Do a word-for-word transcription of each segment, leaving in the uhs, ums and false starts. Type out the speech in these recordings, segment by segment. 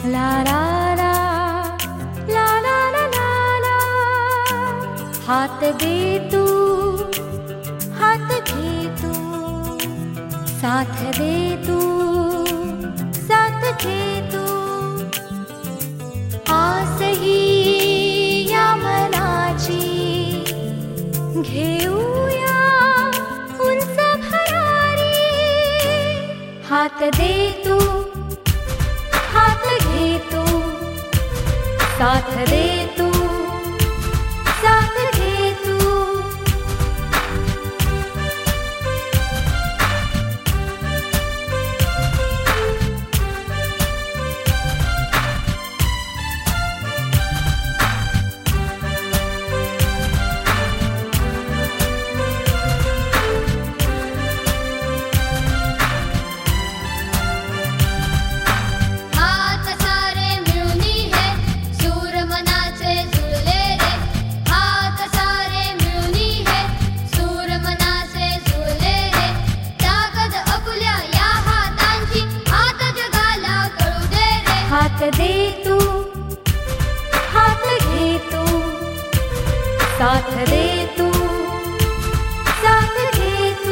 ला ला ला ला ला ला ला ला। हात दे तू हात घे तू, साथ दे तू साथ घे तू। आस ही या मनाची घेऊया उंच भरारी। हात दे तू हात घे तू, साथ दे तू साथ घे तू। हात दे तू हात घे तू, साथ दे तू साथ घे तू।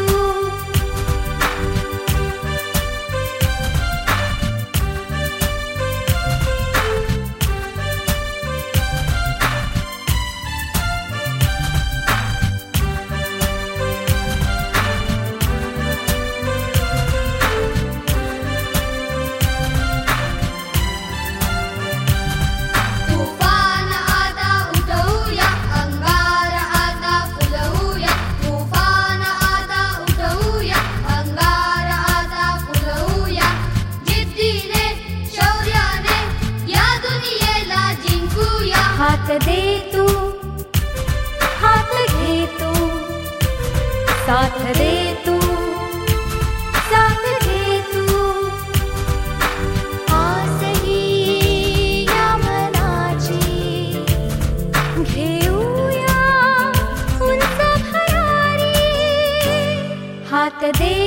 हात दे तू हात घे तू, साथ दे तू साथ घे तू। आस ही या मनाची घेऊया उंच भरारी। हात दे